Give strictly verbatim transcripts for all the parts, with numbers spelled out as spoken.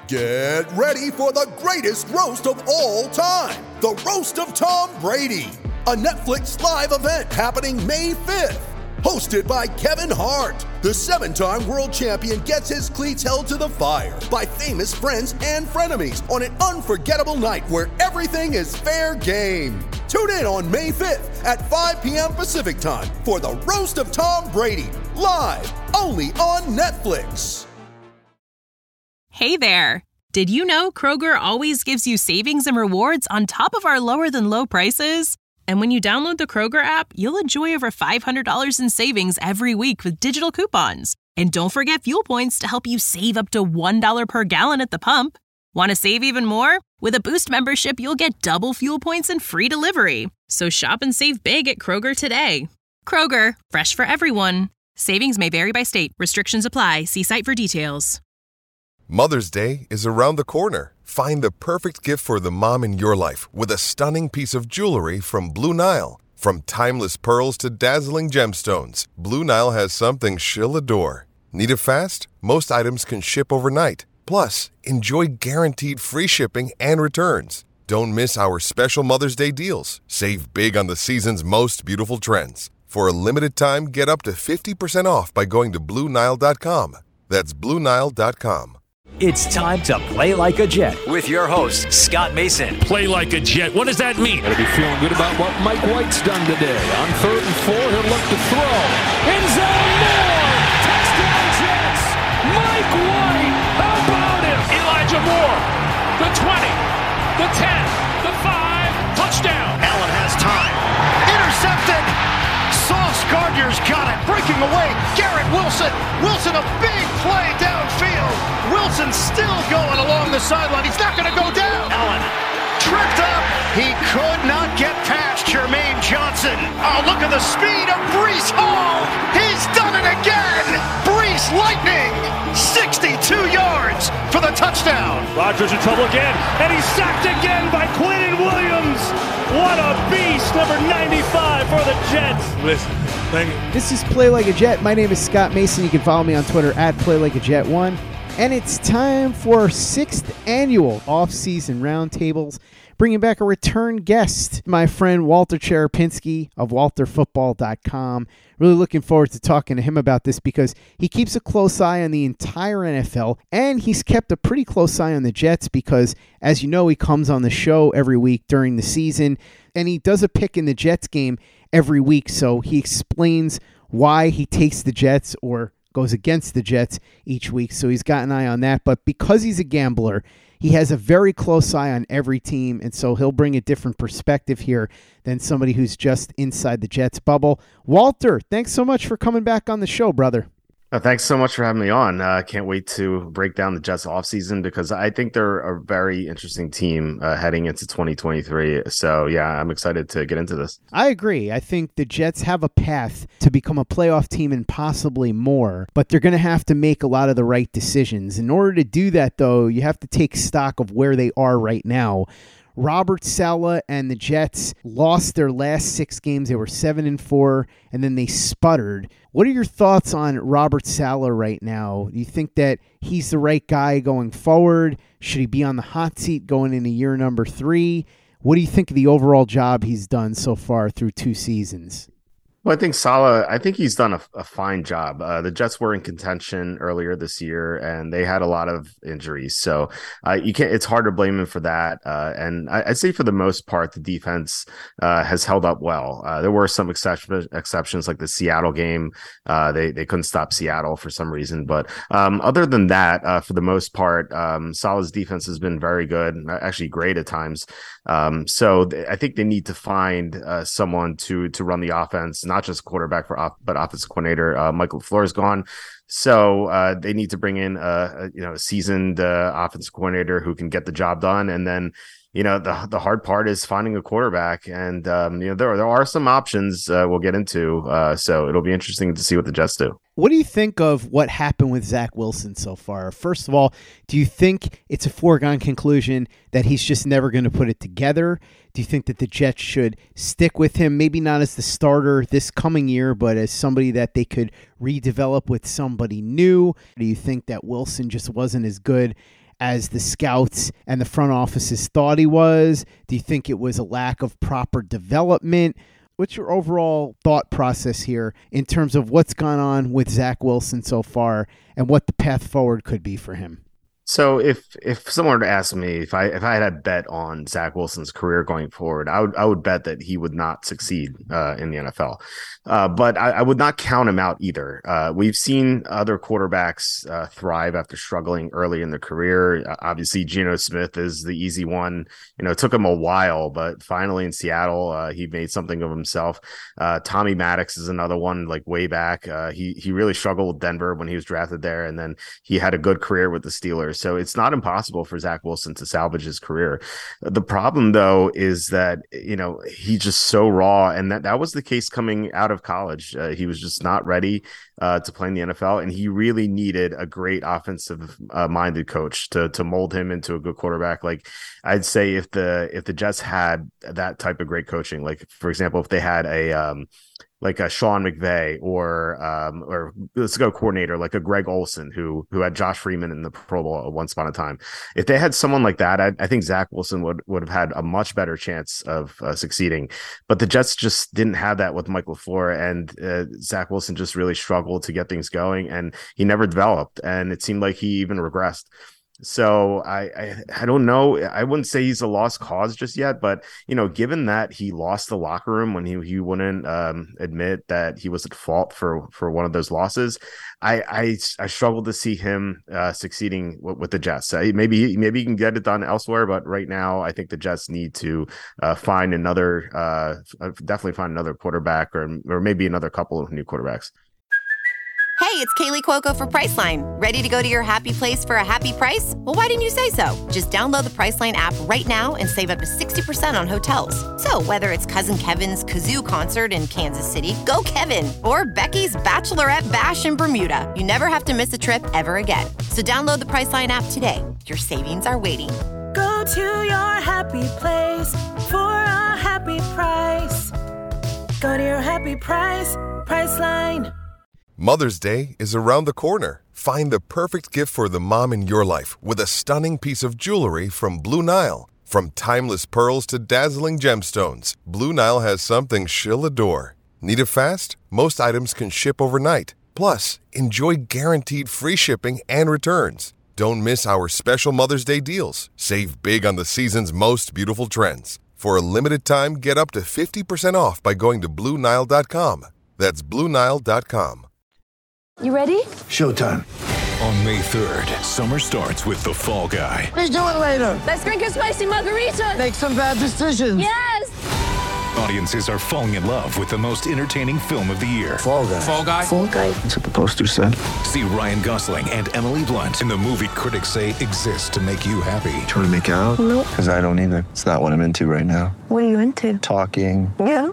Get ready for the greatest roast of all time, the Roast of Tom Brady, a Netflix live event happening May fifth. Hosted by Kevin Hart, the seven-time world champion gets his cleats held to the fire by famous friends and frenemies on an unforgettable night where everything is fair game. Tune in on May fifth at five p.m. Pacific time for the Roast of Tom Brady, live only on Netflix. Hey there! Did you know Kroger always gives you savings and rewards on top of our lower-than-low prices? And when you download the Kroger app, you'll enjoy over five hundred dollars in savings every week with digital coupons. And don't forget fuel points to help you save up to one dollar per gallon at the pump. Want to save even more? With a Boost membership, you'll get double fuel points and free delivery. So shop and save big at Kroger today. Kroger, fresh for everyone. Savings may vary by state. Restrictions apply. See site for details. Mother's Day is around the corner. Find the perfect gift for the mom in your life with a stunning piece of jewelry from Blue Nile. From timeless pearls to dazzling gemstones, Blue Nile has something she'll adore. Need it fast? Most items can ship overnight. Plus, enjoy guaranteed free shipping and returns. Don't miss our special Mother's Day deals. Save big on the season's most beautiful trends. For a limited time, get up to fifty percent off by going to Blue Nile dot com. That's Blue Nile dot com. It's time to Play Like a Jet with your host, Scott Mason. Play like a Jet. What does that mean? Gotta be feeling good about what Mike White's done today. On third and four, he'll look to throw. End zone, Moore! Touchdown Jets! Mike White! How about him? Elijah Moore. The twenty. The ten. The five. Touchdown. Allen has time. Intercepted. Sauce Gardner's got it. Breaking away. Garrett Wilson. Wilson, a big play downfield. Wilson still going along the sideline. He's not going to go down. Allen tripped up. He could not get past Jermaine Johnson. Oh, look at the speed of Breece Hall. He's done it again. Breece Lightning. sixty-two yards for the touchdown. Rodgers in trouble again, and he's sacked again by Quinnen Williams. What a beast, number ninety-five for the Jets. Listen, thank you. This is Play Like a Jet. My name is Scott Mason. You can follow me on Twitter at Play Like a Jet one. And it's time for our sixth annual off-season roundtables, bringing back a return guest, my friend Walter Cherepinski of Walter Football dot com. Really looking forward to talking to him about this because he keeps a close eye on the entire N F L, and he's kept a pretty close eye on the Jets because, as you know, he comes on the show every week during the season, and he does a pick in the Jets game every week, so he explains why he takes the Jets or goes against the Jets each week, so he's got an eye on that. But because he's a gambler, he has a very close eye on every team, and so he'll bring a different perspective here than somebody who's just inside the Jets bubble. Walter, thanks so much for coming back on the show, brother. Uh, thanks so much for having me on. I uh, can't wait to break down the Jets offseason because I think they're a very interesting team uh, heading into twenty twenty-three. So, yeah, I'm excited to get into this. I agree. I think the Jets have a path to become a playoff team and possibly more, but they're going to have to make a lot of the right decisions. In order to do that, though, you have to take stock of where they are right now. Robert Saleh and the Jets lost their last six games. They were seven and four, and then they sputtered. What are your thoughts on Robert Saleh right now? Do you think that he's the right guy going forward? Should he be on the hot seat going into year number three? What do you think of the overall job he's done so far through two seasons? Well, I think Saleh, I think he's done a, a fine job. Uh, the Jets were in contention earlier this year, and they had a lot of injuries. So uh, you can't. It's hard to blame him for that. Uh, and I, I'd say for the most part, the defense uh, has held up well. Uh, there were some exception, exceptions, like the Seattle game. Uh, they they couldn't stop Seattle for some reason. But um, other than that, uh, for the most part, um, Saleh's defense has been very good, actually great at times. Um, so th- I think they need to find uh, someone to to run the offense. Not just quarterback for off, but offensive coordinator. Uh, Michael LaFleur is gone, so uh, they need to bring in a, a you know a seasoned uh, offensive coordinator who can get the job done. And then you know the the hard part is finding a quarterback. And um, you know there there are some options uh, we'll get into. Uh, so it'll be interesting to see what the Jets do. What do you think of what happened with Zach Wilson so far? First of all, do you think it's a foregone conclusion that he's just never going to put it together? Do you think that the Jets should stick with him, maybe not as the starter this coming year, but as somebody that they could redevelop with somebody new? Do you think that Wilson just wasn't as good as the scouts and the front offices thought he was? Do you think it was a lack of proper development? What's your overall thought process here in terms of what's gone on with Zach Wilson so far and what the path forward could be for him? So if if someone were to ask me if I if I had a bet on Zach Wilson's career going forward, I would I would bet that he would not succeed uh, in the N F L. Uh, but I, I would not count him out either. Uh, we've seen other quarterbacks uh, thrive after struggling early in their career. Uh, obviously, Geno Smith is the easy one. You know, it took him a while, but finally in Seattle, uh, he made something of himself. Uh, Tommy Maddox is another one, like way back. Uh, he he really struggled with Denver when he was drafted there, and then he had a good career with the Steelers. So it's not impossible for Zach Wilson to salvage his career. The problem, though, is that, you know, he's just so raw. And that, that was the case coming out of college. Uh, he was just not ready uh, to play in the N F L. And he really needed a great offensive uh, minded coach to to mold him into a good quarterback. Like, I'd say if the if the Jets had that type of great coaching, like, for example, if they had a um, like a Sean McVay or um, or let's go coordinator like a Greg Olson who who had Josh Freeman in the Pro Bowl at once upon a time. If they had someone like that, I, I think Zach Wilson would would have had a much better chance of uh, succeeding. But the Jets just didn't have that with Mike LaFleur, and uh, Zach Wilson just really struggled to get things going, and he never developed, and it seemed like he even regressed. So I, I I don't know. I wouldn't say he's a lost cause just yet, but, you know, given that he lost the locker room when he, he wouldn't um, admit that he was at fault for, for one of those losses, I I, I struggle to see him uh, succeeding with, with the Jets. Uh, maybe maybe he can get it done elsewhere, but right now I think the Jets need to uh, find another, uh, definitely find another quarterback, or or maybe another couple of new quarterbacks. Hey, it's Kaylee Cuoco for Priceline. Ready to go to your happy place for a happy price? Well, why didn't you say so? Just download the Priceline app right now and save up to sixty percent on hotels. So whether it's Cousin Kevin's Kazoo Concert in Kansas City, go Kevin, or Becky's Bachelorette Bash in Bermuda, you never have to miss a trip ever again. So download the Priceline app today. Your savings are waiting. Go to your happy place for a happy price. Go to your happy price, Priceline. Mother's Day is around the corner. Find the perfect gift for the mom in your life with a stunning piece of jewelry from Blue Nile. From timeless pearls to dazzling gemstones, Blue Nile has something she'll adore. Need it fast? Most items can ship overnight. Plus, enjoy guaranteed free shipping and returns. Don't miss our special Mother's Day deals. Save big on the season's most beautiful trends. For a limited time, get up to fifty percent off by going to Blue Nile dot com. That's Blue Nile dot com. You ready? Showtime. On May third, summer starts with The Fall Guy. Let's do it later. Let's drink a spicy margarita. Make some bad decisions. Yes! Audiences are falling in love with the most entertaining film of the year. Fall Guy. Fall Guy? Fall Guy. That's what the poster said. See Ryan Gosling and Emily Blunt in the movie critics say exists to make you happy. Trying to make it out? Nope. Because I don't either. It's not what I'm into right now. What are you into? Talking. Yeah.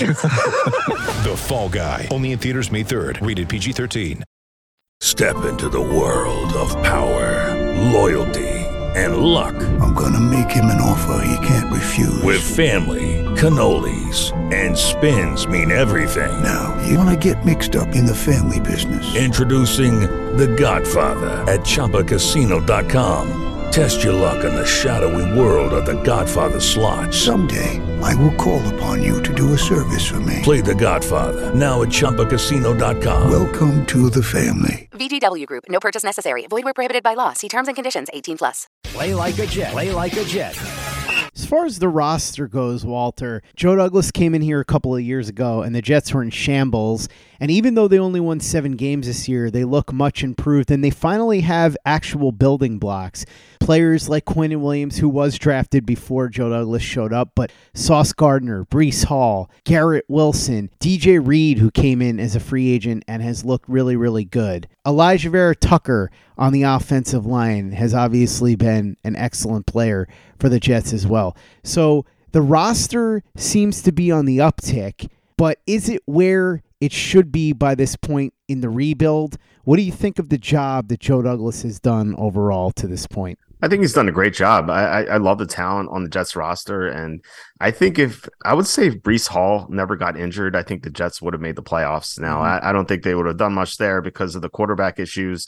The Fall Guy. Only in theaters May third. Rated P G thirteen. Step into the world of power, loyalty, and luck. I'm gonna make him an offer he can't refuse. With family, cannolis, and spins mean everything. Now, you wanna get mixed up in the family business. Introducing The Godfather at Chumba Casino dot com. Test your luck in the shadowy world of The Godfather slot. Someday, I will call upon you to do a service for me. Play The Godfather, now at Chumba Casino dot com. Welcome to the family. V G W Group. No purchase necessary. Void where prohibited by law. See terms and conditions. eighteen plus. Play like a Jet. Play like a Jet. As far as the roster goes, Walter, Joe Douglas came in here a couple of years ago, and the Jets were in shambles. And even though they only won seven games this year, they look much improved, and they finally have actual building blocks. Players like Quinnen Williams, who was drafted before Joe Douglas showed up, but Sauce Gardner, Breece Hall, Garrett Wilson, D J Reed, who came in as a free agent and has looked really, really good. Elijah Vera Tucker on the offensive line has obviously been an excellent player for the Jets as well. So the roster seems to be on the uptick, but is it where it should be by this point in the rebuild? What do you think of the job that Joe Douglas has done overall to this point? I think he's done a great job. I, I, I love the talent on the Jets roster. And I think if I would say if Breece Hall never got injured, I think the Jets would have made the playoffs. Now, mm-hmm. I, I don't think they would have done much there because of the quarterback issues.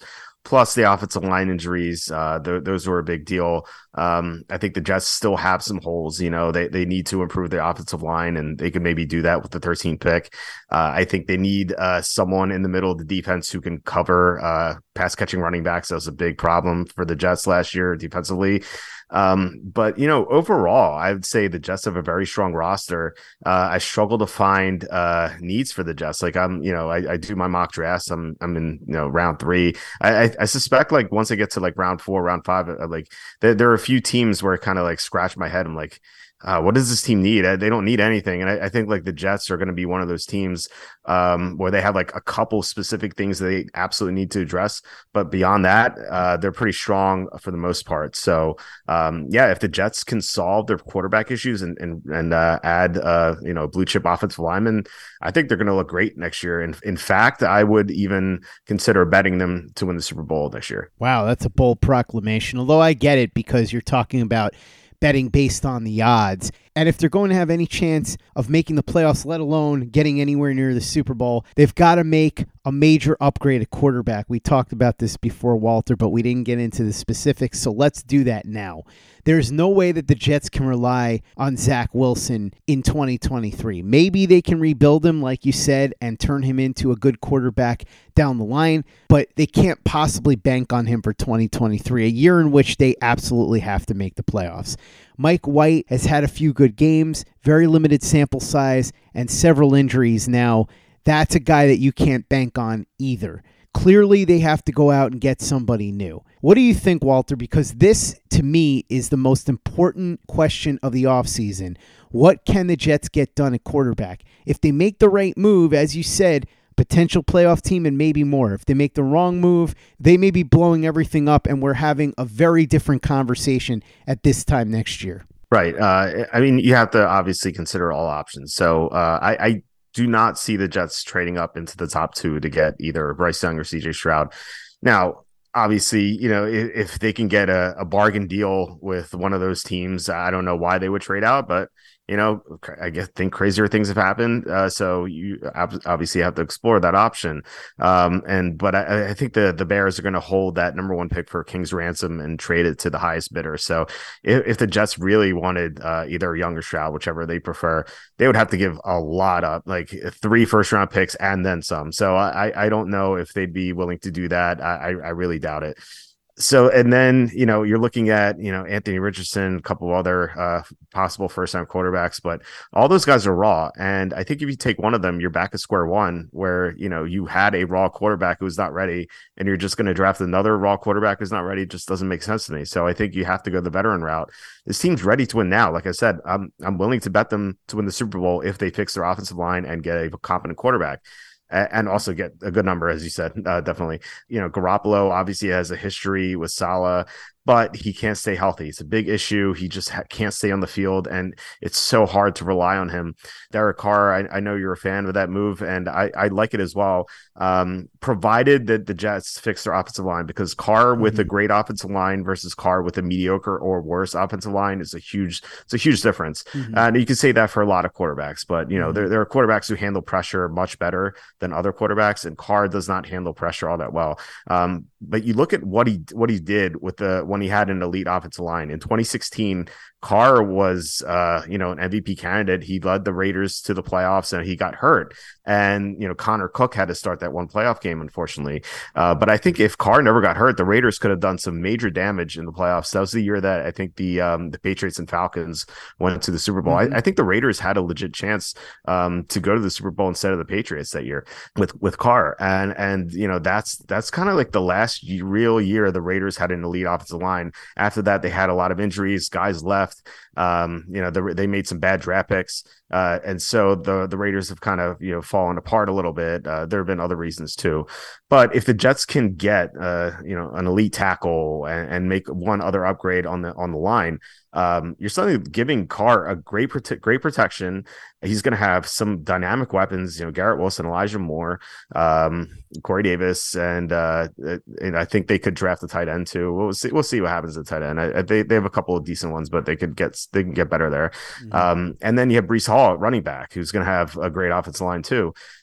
plus the offensive line injuries. Uh, th- those were a big deal. Um, I think the Jets still have some holes. You know, they they need to improve their offensive line, and they can maybe do that with the thirteenth pick. Uh, I think they need uh, someone in the middle of the defense who can cover uh, pass catching running backs. That was a big problem for the Jets last year defensively. Um, but, you know, overall, I would say the Jets have a very strong roster. Uh, I struggle to find uh, needs for the Jets. Like I'm, you know, I, I do my mock drafts. I'm, I'm in, you know, round three. I, I, I suspect like once I get to like round four, round five, uh, like there, there are a few teams where it kind of like scratch my head. I'm like, Uh, what does this team need? They don't need anything. And I, I think like the Jets are going to be one of those teams um, where they have like a couple specific things that they absolutely need to address. But beyond that, uh, they're pretty strong for the most part. So um, yeah, if the Jets can solve their quarterback issues and and, and uh, add, uh, you know, blue chip offensive linemen, I think they're going to look great next year. And in fact, I would even consider betting them to win the Super Bowl next year. Wow, that's a bold proclamation. Although I get it because you're talking about betting based on the odds. And if they're going to have any chance of making the playoffs, let alone getting anywhere near the Super Bowl, they've got to make a major upgrade at quarterback. We talked about this before, Walter, but we didn't get into the specifics, so let's do that now. There's no way that the Jets can rely on Zach Wilson in twenty twenty-three. Maybe they can rebuild him, like you said, and turn him into a good quarterback down the line, but they can't possibly bank on him for twenty twenty-three, a year in which they absolutely have to make the playoffs. Mike White has had a few good games, very limited sample size, and several injuries now. That's a guy that you can't bank on either. Clearly, they have to go out and get somebody new. What do you think, Walter? Because this, to me, is the most important question of the offseason. What can the Jets get done at quarterback? If they make the right move, as you said, potential playoff team and maybe more. If they make the wrong move, they may be blowing everything up, and we're having a very different conversation at this time next year. Right. Uh, I mean, you have to obviously consider all options. So uh, I, I do not see the Jets trading up into the top two to get either Bryce Young or C J Stroud. Now, obviously, you know, if, if they can get a, a bargain deal with one of those teams, I don't know why they would trade out, but you know, I guess think crazier things have happened. Uh, so you obviously have to explore that option. Um, and but I, I think the the Bears are going to hold that number one pick for King's ransom and trade it to the highest bidder. So if, if the Jets really wanted uh, either Young or Stroud, whichever they prefer, they would have to give a lot up, like three first round picks and then some. So I I don't know if they'd be willing to do that. I I really doubt it. So, and then, you know, you're looking at, you know, Anthony Richardson, a couple of other uh, possible first-time quarterbacks, but all those guys are raw. And I think if you take one of them, you're back at square one where, you know, you had a raw quarterback who's not ready and you're just going to draft another raw quarterback who's not ready. It just doesn't make sense to me. So I think you have to go the veteran route. This team's ready to win now. Like I said, I'm, I'm willing to bet them to win the Super Bowl if they fix their offensive line and get a competent quarterback. And also get a good number, as you said, uh, definitely. You know, Garoppolo obviously has a history with Saleh, but he can't stay healthy. It's a big issue. He just ha- can't stay on the field, and it's so hard to rely on him. Derek Carr, I, I know you're a fan of that move, and I, I like it as well, um, provided that the Jets fix their offensive line, because Carr with mm-hmm. a great offensive line versus Carr with a mediocre or worse offensive line is a huge, it's a huge difference. Mm-hmm. And you can say that for a lot of quarterbacks, but you know, mm-hmm. there, there are quarterbacks who handle pressure much better than other quarterbacks, and Carr does not handle pressure all that well. Um, but you look at what he what he did with the when he had an elite offensive line in twenty sixteen. Carr was, uh, you know, an M V P candidate. He led the Raiders to the playoffs, and he got hurt. And you know, Connor Cook had to start that one playoff game, unfortunately. Uh, but I think if Carr never got hurt, the Raiders could have done some major damage in the playoffs. That was the year that I think the um, the Patriots and Falcons went to the Super Bowl. Mm-hmm. I, I think the Raiders had a legit chance um, to go to the Super Bowl instead of the Patriots that year with with Carr. And and you know, that's that's kind of like the last real year the Raiders had an elite offensive line. After that, they had a lot of injuries. Guys left. Um, you know, the, they made some bad draft picks. Uh, and so the, the Raiders have kind of, you know, fallen apart a little bit. Uh, there have been other reasons too, but if the Jets can get, uh, you know, an elite tackle and, and make one other upgrade on the, on the line, um, you're suddenly giving Carr a great, prote- great protection. He's going to have some dynamic weapons, you know, Garrett Wilson, Elijah Moore, um, Corey Davis, and uh, and I think they could draft a tight end too. We'll see. We'll see what happens at tight end. I, they they have a couple of decent ones, but they could get they can get better there. Mm-hmm. Um, and then you have Breece Hall at running back, who's going to have a great offensive line too.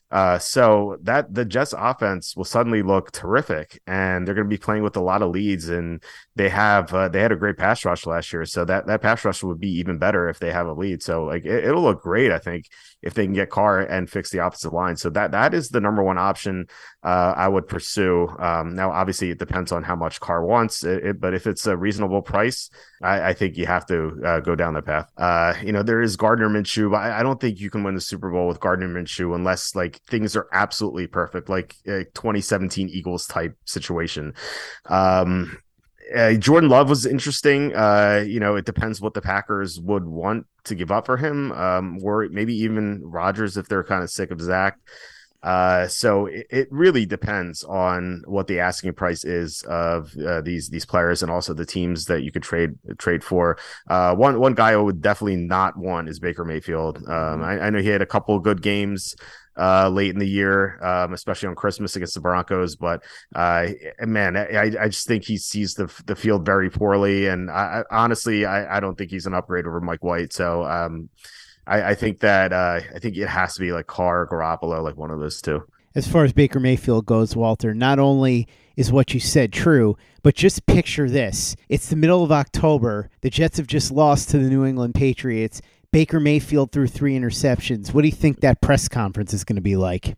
Uh, so that the Jets offense will suddenly look terrific, and they're going to be playing with a lot of leads, and they have uh, they had a great pass rush last year, so that that pass rush would be even better if they have a lead. So like it, it'll look great, I think, if they can get Carr and fix the offensive line. So that that is the number one option uh, I would pursue. Um, now, obviously, it depends on how much Carr wants, it, it, but if it's a reasonable price, I, I think you have to uh, go down that path. Uh, you know, there is Gardner Minshew, but I, I don't think you can win the Super Bowl with Gardner Minshew unless like things are absolutely perfect, like a twenty seventeen Eagles type situation. Um, uh, Jordan Love was interesting. Uh, you know, it depends what the Packers would want to give up for him, um, or maybe even Rodgers if they're kind of sick of Zach. Uh, so it, it really depends on what the asking price is of uh, these these players, and also the teams that you could trade trade for. Uh, one one guy I would definitely not want is Baker Mayfield. Um, I, I know he had a couple of good games uh, late in the year, um, especially on Christmas against the Broncos. But uh, man, I, I just think he sees the the field very poorly, and I, I, honestly, I, I don't think he's an upgrade over Mike White. So. Um, I, I think that uh, I think it has to be like Carr, Garoppolo, like one of those two. As far as Baker Mayfield goes, Walter, not only is what you said true, but just picture this. It's the middle of October. The Jets have just lost to the New England Patriots. Baker Mayfield threw three interceptions. What do you think that press conference is going to be like?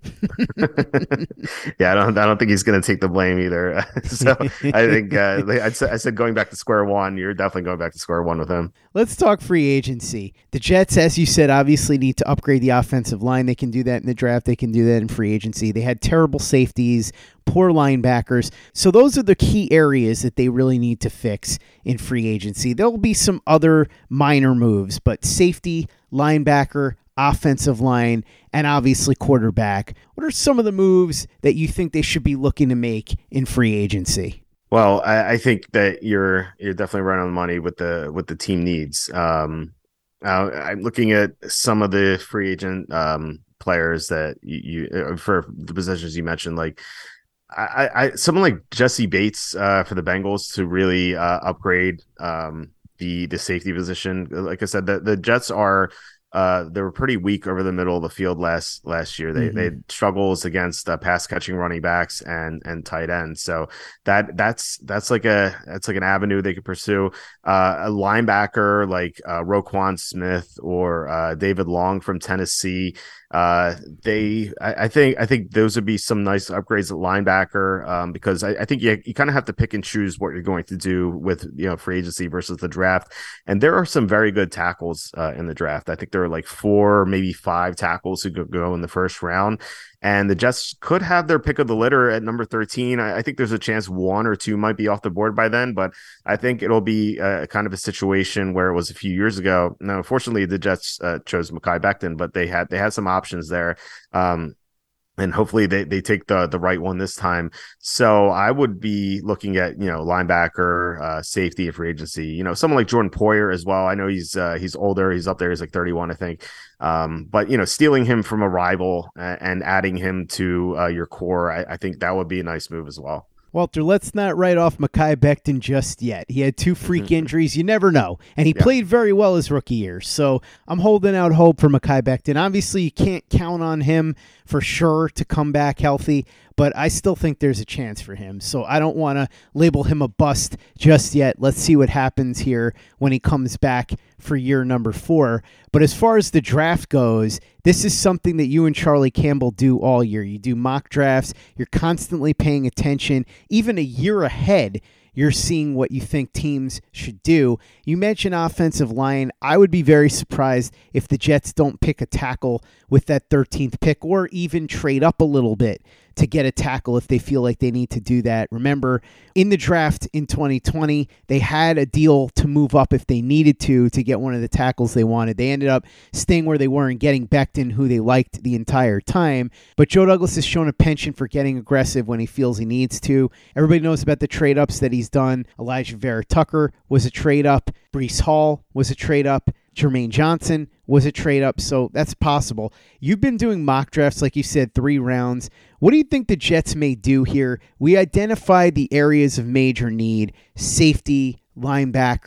yeah, I don't. I don't think he's going to take the blame either. so I think uh, I, said, I said going back to square one. You're definitely going back to square one with him. Let's talk free agency. The Jets, as you said, obviously need to upgrade the offensive line. They can do that in the draft. They can do that in free agency. They had terrible safeties, poor linebackers. So those are the key areas that they really need to fix in free agency. There'll be some other minor moves, but safety, linebacker, offensive line, and obviously quarterback. What are some of the moves that you think they should be looking to make in free agency? Well, I, I think that you're you're definitely right on the money with the with the team needs. Um, uh, I'm looking at some of the free agent um, players that you, you for the positions you mentioned, like I, I someone like Jesse Bates uh, for the Bengals to really uh, upgrade um, the the safety position. Like I said, the, the Jets are uh, they were pretty weak over the middle of the field last last year. They mm-hmm. they had struggles against uh, pass catching running backs and and tight ends. So that that's that's like a that's like an avenue they could pursue. Uh, a linebacker like uh, Roquan Smith or uh, David Long from Tennessee. Uh, they, I, I think, I think those would be some nice upgrades at linebacker, um, because I, I think you, you kind of have to pick and choose what you're going to do with, you know, free agency versus the draft. And there are some very good tackles, uh, in the draft. I think there are like four, maybe five tackles who could go in the first round. And the Jets could have their pick of the litter at number thirteen. I, I think there's a chance one or two might be off the board by then, but I think it'll be a, kind of a situation where it was a few years ago. Now, unfortunately, the Jets uh, chose Mekhi Becton, but they had they had some options there. Um, And hopefully they, they take the the right one this time. So I would be looking at, you know, linebacker, uh, safety, and free agency. You know, someone like Jordan Poyer as well. I know he's uh, he's older. He's up there. He's like thirty-one, I think. Um, but, you know, stealing him from a rival and, and adding him to uh, your core, I, I think that would be a nice move as well. Walter, let's not write off Mekhi Becton just yet. He had two freak injuries. You never know. And he yeah. played very well his rookie year. So I'm holding out hope for Mekhi Becton. Obviously, you can't count on him for sure to come back healthy, but I still think there's a chance for him. So I don't want to label him a bust just yet. Let's see what happens here when he comes back for year number four. But as far as the draft goes, this is something that you and Charlie Campbell do all year. You do mock drafts. You're constantly paying attention. Even a year ahead, you're seeing what you think teams should do. You mentioned offensive line. I would be very surprised if the Jets don't pick a tackle with that thirteenth pick, or even trade up a little bit to get a tackle if they feel like they need to do that. Remember, in the draft in twenty twenty, they had a deal to move up if they needed to to get one of the tackles they wanted. They ended up staying where they were and getting Becton, who they liked the entire time. But Joe Douglas has shown a penchant for getting aggressive when he feels he needs to. Everybody knows about the trade-ups that he's done. Elijah Vera Tucker was a trade-up. Breece Hall was a trade-up. Jermaine Johnson was a trade-up, so that's possible. You've been doing mock drafts, like you said, three rounds. What do you think the Jets may do here? We identified the areas of major need: safety, linebacker,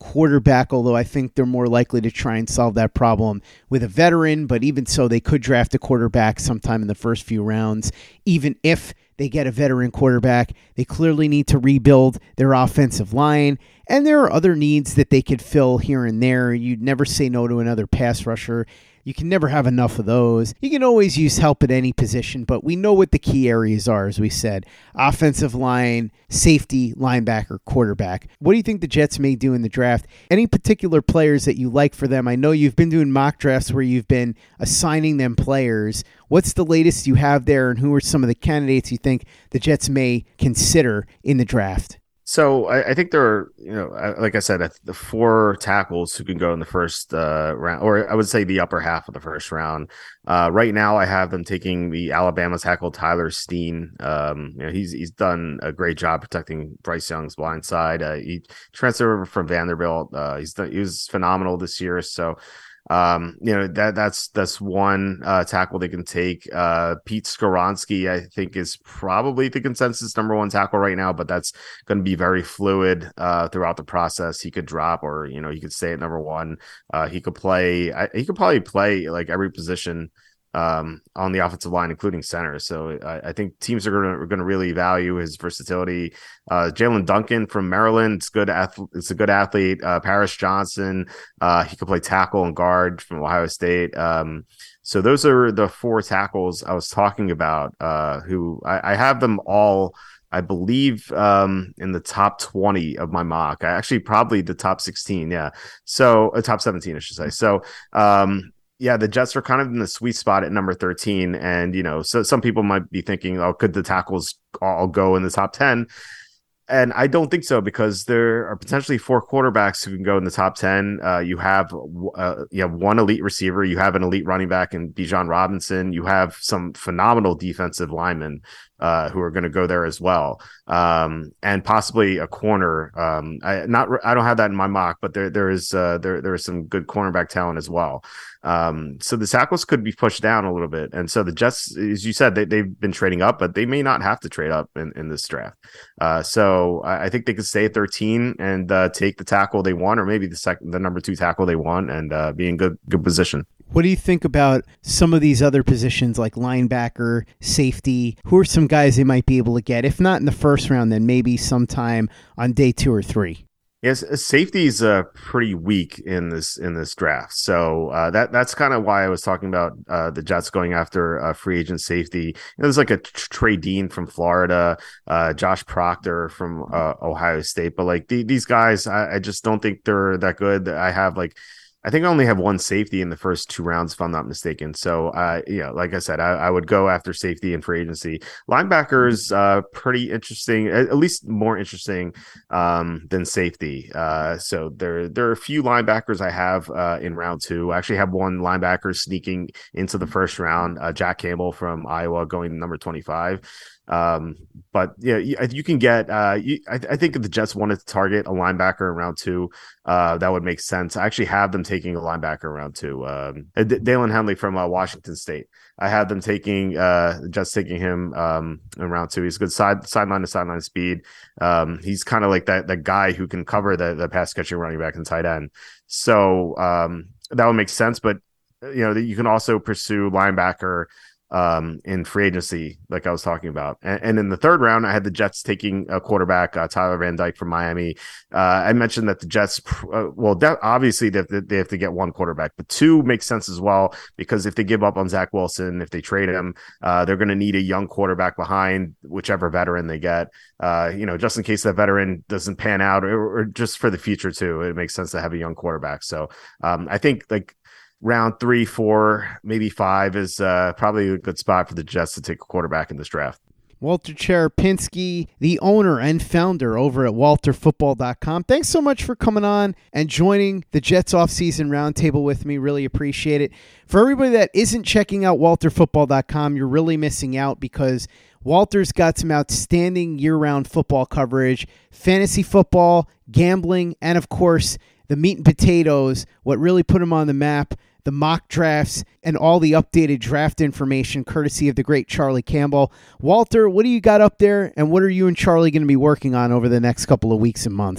quarterback, although I think they're more likely to try and solve that problem with a veteran. But even so, they could draft a quarterback sometime in the first few rounds. Even if they get a veteran quarterback, they clearly need to rebuild their offensive line. And there are other needs that they could fill here and there. You'd never say no to another pass rusher. You can never have enough of those. You can always use help at any position, but we know what the key areas are, as we said. Offensive line, safety, linebacker, quarterback. What do you think the Jets may do in the draft? Any particular players that you like for them? I know you've been doing mock drafts where you've been assigning them players. What's the latest you have there, and who are some of the candidates you think the Jets may consider in the draft? So I, I think there are, you know, like I said, the four tackles who can go in the first uh, round, or I would say the upper half of the first round. Uh, right now, I have them taking the Alabama tackle Tyler Steen. Um, you know, he's he's done a great job protecting Bryce Young's blind side. Uh, he transferred over from Vanderbilt. Uh, he's done, he was phenomenal this year. So. Um, you know, that that's that's one uh, tackle they can take. Uh, Pete Skoronski, I think, is probably the consensus number one tackle right now, but that's going to be very fluid uh, throughout the process. He could drop, or you know, he could stay at number one. Uh, he could play. I, he could probably play like every position um, on the offensive line, including center. So I, I think teams are going to going to really value his versatility. Uh, Jalen Duncan from Maryland, it's good. Ath- it's a good athlete. Uh, Paris Johnson, uh, he could play tackle and guard from Ohio State. Um, so those are the four tackles I was talking about. Uh, who I, I have them all, I believe, um, in the top twenty of my mock. I actually probably the top sixteen. Yeah. So uh, top seventeen, I should say. So. Um, Yeah, the Jets are kind of in the sweet spot at number thirteen. And, you know, so some people might be thinking, oh, could the tackles all go in the top ten? And I don't think so, because there are potentially four quarterbacks who can go in the top ten. Uh, you have uh, you have one elite receiver. You have an elite running back in Bijan Robinson. You have some phenomenal defensive linemen uh, who are going to go there as well, um, and possibly a corner. Um, I not I don't have that in my mock, but there there is uh, there there is some good cornerback talent as well. Um, so the tackles could be pushed down a little bit. And so the Jets, as you said, they, they've been trading up, but they may not have to trade up in, in this draft. Uh, so I, I think they could stay at thirteen and uh, take the tackle they want, or maybe the second, the number two tackle they want, and uh, be in good, good position. What do you think about some of these other positions like linebacker, safety? Who are some guys they might be able to get? If not in the first round, then maybe sometime on day two or three. Yes, safety is uh, pretty weak in this in this draft, so uh, that that's kind of why I was talking about uh, the Jets going after a free agent safety. You know, there's like a Trey Dean from Florida, uh, Josh Proctor from uh, Ohio State, but like the, these guys, I, I just don't think they're that good. I have like. I think I only have one safety in the first two rounds, if I'm not mistaken. So, uh, yeah, like I said, I, I would go after safety and free agency. Linebackers, uh, pretty interesting, at, at least more interesting um, than safety. Uh, so there, there are a few linebackers I have uh, in round two. I actually have one linebacker sneaking into the first round, uh, Jack Campbell from Iowa, going number twenty-five. Um, but yeah, you, you can get, uh, you, I, I think if the Jets wanted to target a linebacker in round two, uh, that would make sense. I actually have them taking a linebacker in round two. Um, D- Dalen Henley from uh, Washington State. I have them taking, uh, the Jets taking him, um, in round two. He's good side, sideline to sideline speed. Um, he's kind of like that, that guy who can cover the, the pass catching running back and tight end. So, um, that would make sense, but you know, you can also pursue linebacker, Um, in free agency, like I was talking about. And, and in the third round, I had the Jets taking a quarterback, uh, Tyler Van Dyke from Miami. Uh, I mentioned that the Jets, uh, well, de- obviously they have, to, they have to get one quarterback, but two makes sense as well, because if they give up on Zach Wilson, if they trade him, uh, they're going to need a young quarterback behind whichever veteran they get, uh, you know, just in case that veteran doesn't pan out, or, or just for the future too. It makes sense to have a young quarterback. So um, I think like, round three, four, maybe five is uh, probably a good spot for the Jets to take a quarterback in this draft. Walter Cherepinsky, the owner and founder over at walter football dot com. Thanks so much for coming on and joining the Jets offseason roundtable with me. Really appreciate it. For everybody that isn't checking out walter football dot com, you're really missing out, because Walter's got some outstanding year-round football coverage, fantasy football, gambling, and of course, the meat and potatoes, what really put him on the map, the mock drafts, and all the updated draft information courtesy of the great Charlie Campbell. Walter, what do you got up there, and what are you and Charlie going to be working on over the next couple of weeks and months?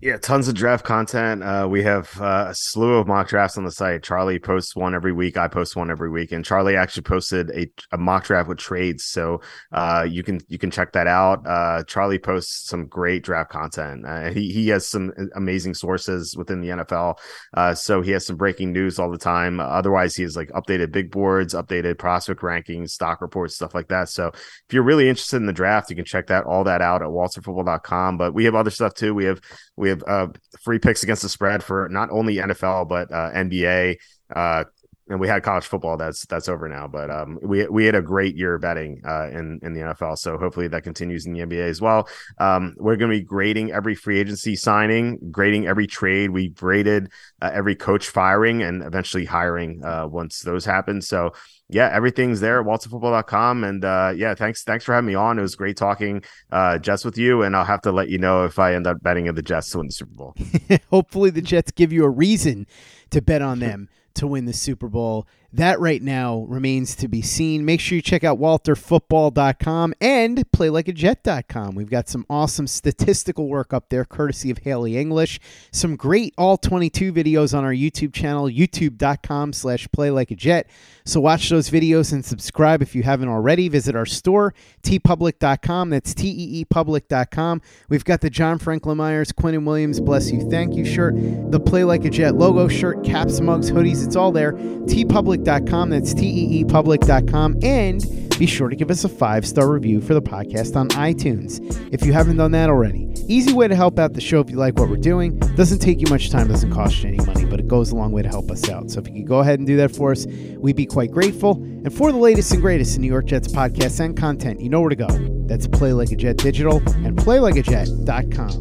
Yeah, tons of draft content. Uh, we have uh, a slew of mock drafts on the site. Charlie posts one every week. I post one every week, and Charlie actually posted a, a mock draft with trades, so uh, you can you can check that out. Uh, Charlie posts some great draft content. Uh, he he has some amazing sources within the N F L, uh, so he has some breaking news all the time. Uh, otherwise, he has like updated big boards, updated prospect rankings, stock reports, stuff like that. So if you're really interested in the draft, you can check that all that out at walter football dot com. But we have other stuff too. We have we have uh, free picks against the spread for not only N F L but uh, N B A, uh, and we had college football. That's that's over now, but um, we we had a great year betting uh, in in the N F L. So hopefully that continues in the N B A as well. Um, we're going to be grading every free agency signing, grading every trade. We graded uh, every coach firing and eventually hiring uh, once those happen. So yeah, everything's there at walter football dot com. And uh, yeah, thanks thanks for having me on. It was great talking uh, Jets with you, and I'll have to let you know if I end up betting on the Jets to win the Super Bowl. Hopefully the Jets give you a reason to bet on them to win the Super Bowl. That right now remains to be seen. Make sure you check out walter football dot com and play like a jet dot com. We've got some awesome statistical work up there, courtesy of Haley English. Some great all twenty-two videos on our YouTube channel, youtube dot com slash play like a jet. So watch those videos and subscribe if you haven't already. Visit our store, t public dot com. That's T E E public dot com. We've got the John Franklin Myers, Quinnen Williams, bless you, thank you shirt, the Play Like a Jet logo shirt, caps, mugs, hoodies. It's all there. t public dot com. That's T E E public dot com. And be sure to give us a five-star review for the podcast on iTunes if you haven't done that already. Easy way to help out the show if you like what we're doing. Doesn't take you much time, doesn't cost you any money, but it goes a long way to help us out. So if you could go ahead and do that for us, we'd be quite grateful. And for the latest and greatest in New York Jets podcasts and content, you know where to go. That's Play Like a Jet Digital and play like a jet dot com.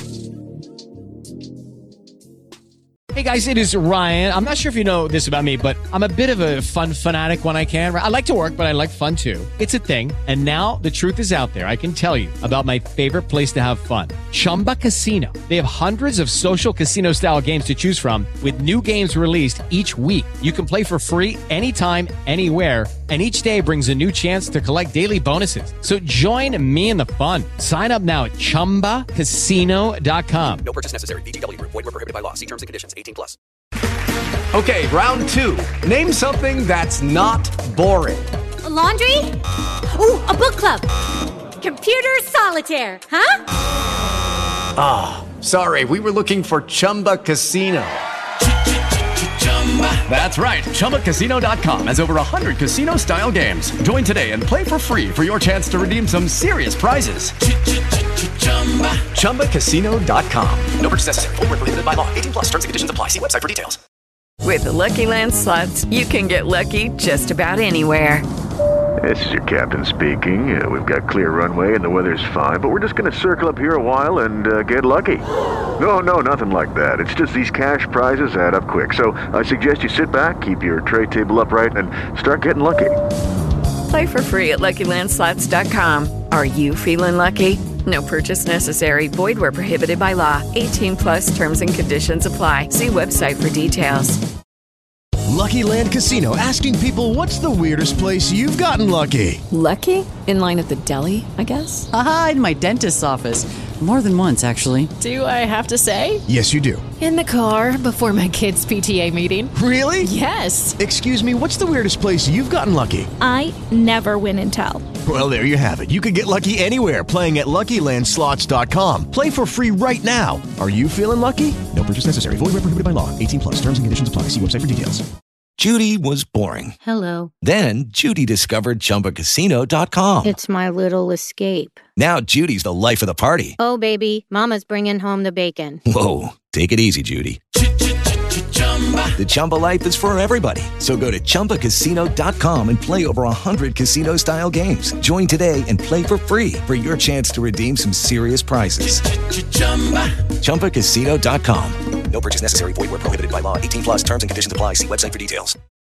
Hey guys, it is Ryan. I'm not sure if you know this about me, but I'm a bit of a fun fanatic when I can. I like to work, but I like fun too. It's a thing. And now the truth is out there. I can tell you about my favorite place to have fun. Chumba Casino. They have hundreds of social casino style games to choose from with new games released each week. You can play for free anytime, anywhere. And each day brings a new chance to collect daily bonuses. So join me in the fun. Sign up now at chumba casino dot com. No purchase necessary. V G W Group. Void where prohibited by law. See terms and conditions. eighteen plus. Okay, round two. Name something that's not boring. A laundry? Ooh, a book club. Computer solitaire, huh? Ah, oh, sorry. We were looking for Chumba Casino. That's right. Chumba Casino dot com has over one hundred casino-style games. Join today and play for free for your chance to redeem some serious prizes. Chumba Casino dot com. No purchase necessary. Void where prohibited by law. eighteen plus. Terms and conditions apply. See website for details. With the Lucky Land Slots, you can get lucky just about anywhere. This is your captain speaking. Uh, we've got clear runway and the weather's fine, but we're just going to circle up here a while and uh, get lucky. No, no, nothing like that. It's just these cash prizes add up quick. So I suggest you sit back, keep your tray table upright, and start getting lucky. Play for free at lucky land slots dot com. Are you feeling lucky? No purchase necessary. Void where prohibited by law. eighteen plus terms and conditions apply. See website for details. Lucky Land Casino, asking people, what's the weirdest place you've gotten lucky? Lucky? In line at the deli, I guess? Aha, in my dentist's office. More than once, actually. Do I have to say? Yes, you do. In the car before my kids' P T A meeting. Really? Yes. Excuse me, what's the weirdest place you've gotten lucky? I never win and tell. Well, there you have it. You can get lucky anywhere, playing at lucky land slots dot com. Play for free right now. Are you feeling lucky? No purchase necessary. Void where prohibited by law. eighteen plus. Terms and conditions apply. See website for details. Judy was boring. Hello. Then Judy discovered chumba casino dot com. It's my little escape. Now Judy's the life of the party. Oh, baby, mama's bringing home the bacon. Whoa, take it easy, Judy. The Chumba life is for everybody. So go to chumba casino dot com and play over one hundred casino-style games. Join today and play for free for your chance to redeem some serious prizes. chumba casino dot com. No purchase necessary. Void where prohibited by law. eighteen plus terms and conditions apply. See website for details.